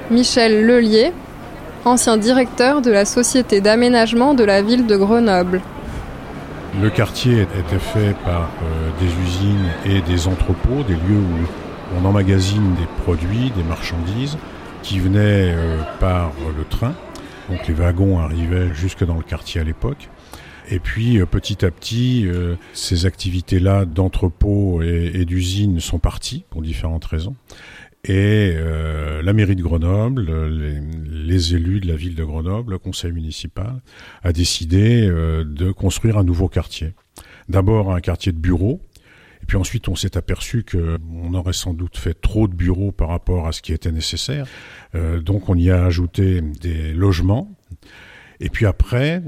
Michel Lelier, ancien directeur de la Société d'aménagement de la ville de Grenoble. Le quartier était fait par des usines et des entrepôts, des lieux où on emmagasine des produits, des marchandises qui venaient par le train. Donc les wagons arrivaient jusque dans le quartier à l'époque. Et puis petit à petit, ces activités-là d'entrepôts et d'usines sont parties pour différentes raisons. Et la mairie de Grenoble, les élus de la ville de Grenoble, le conseil municipal, a décidé de construire un nouveau quartier. D'abord un quartier de bureaux, et puis ensuite on s'est aperçu qu'on aurait sans doute fait trop de bureaux par rapport à ce qui était nécessaire. Donc on y a ajouté des logements. Et puis après,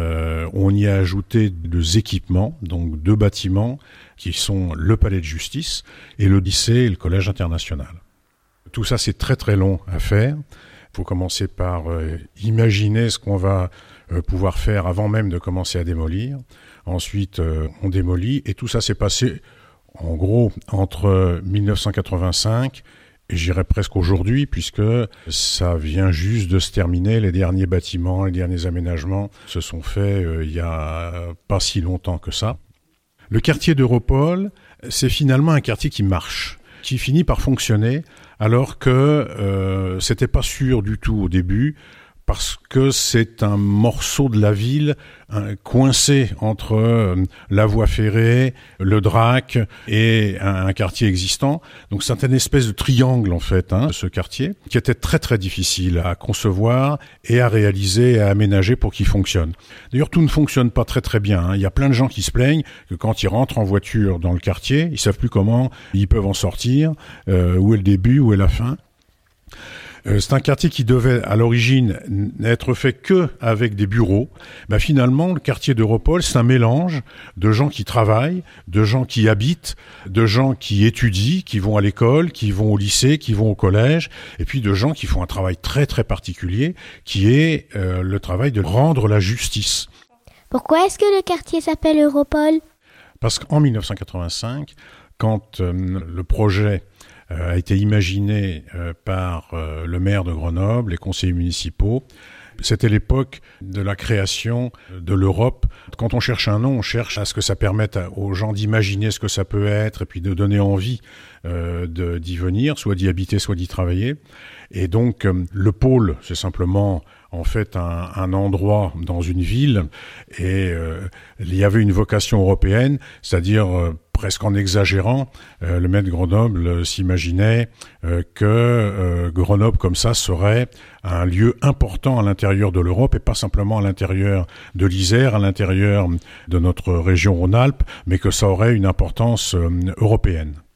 on y a ajouté 2 équipements, donc 2 bâtiments qui sont le palais de justice et le lycée et le collège international. Tout ça, c'est très très long à faire. Il faut commencer par imaginer ce qu'on va pouvoir faire avant même de commencer à démolir. Ensuite, on démolit et tout ça s'est passé en gros entre 1985 et j'irais presque aujourd'hui, puisque ça vient juste de se terminer. Les derniers bâtiments, les derniers aménagements se sont faits il y a pas si longtemps que ça. Le quartier d'Europol, c'est finalement un quartier qui marche, qui finit par fonctionner, alors que c'était pas sûr du tout au début, parce que c'est un morceau de la ville coincé entre la voie ferrée, le Drac et un quartier existant. Donc c'est une espèce de triangle en fait, ce quartier, qui était très très difficile à concevoir et à réaliser et à aménager pour qu'il fonctionne. D'ailleurs tout ne fonctionne pas très très bien. Il y a plein de gens qui se plaignent que quand ils rentrent en voiture dans le quartier, ils savent plus comment ils peuvent en sortir, où est le début, où est la fin. C'est un quartier qui devait à l'origine n'être fait que avec des bureaux. Finalement, le quartier d'Europol, c'est un mélange de gens qui travaillent, de gens qui habitent, de gens qui étudient, qui vont à l'école, qui vont au lycée, qui vont au collège, et puis de gens qui font un travail très très particulier, qui est le travail de rendre la justice. Pourquoi est-ce que le quartier s'appelle Europol ? Parce qu'en 1985, quand le projet a été imaginé par le maire de Grenoble, les conseillers municipaux. C'était l'époque de la création de l'Europe. Quand on cherche un nom, on cherche à ce que ça permette aux gens d'imaginer ce que ça peut être et puis de donner envie d'y venir, soit d'y habiter, soit d'y travailler. Et donc, le pôle, c'est simplement en fait un endroit dans une ville et il y avait une vocation européenne, c'est-à-dire presque en exagérant, le maire de Grenoble s'imaginait que Grenoble comme ça serait un lieu important à l'intérieur de l'Europe et pas simplement à l'intérieur de l'Isère, à l'intérieur de notre région Rhône-Alpes, mais que ça aurait une importance européenne.